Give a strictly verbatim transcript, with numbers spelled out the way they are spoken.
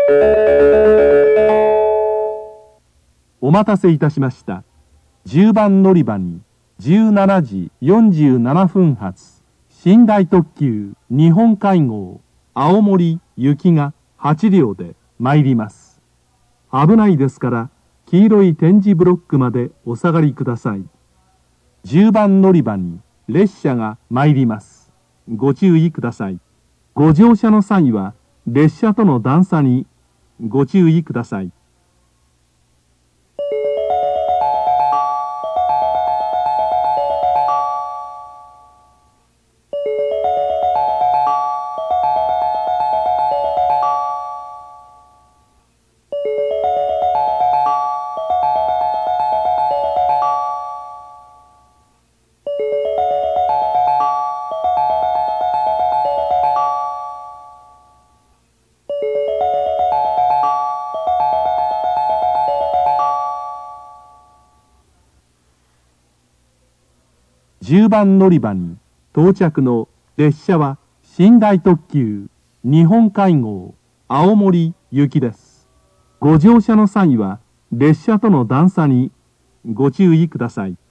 お待たせいたしました。じゅうばん乗り場にじゅうしちじよんじゅうななふん発寝台特急日本海号青森行きがはちりょうで参ります。危ないですから黄色い点字ブロックまでお下がりください。じゅうばん乗り場に列車が参ります。ご注意ください。ご乗車の際は列車との段差にご注意ください。じゅうばん乗り場に到着の列車は寝台特急日本海号青森行きです。ご乗車の際は列車との段差にご注意ください。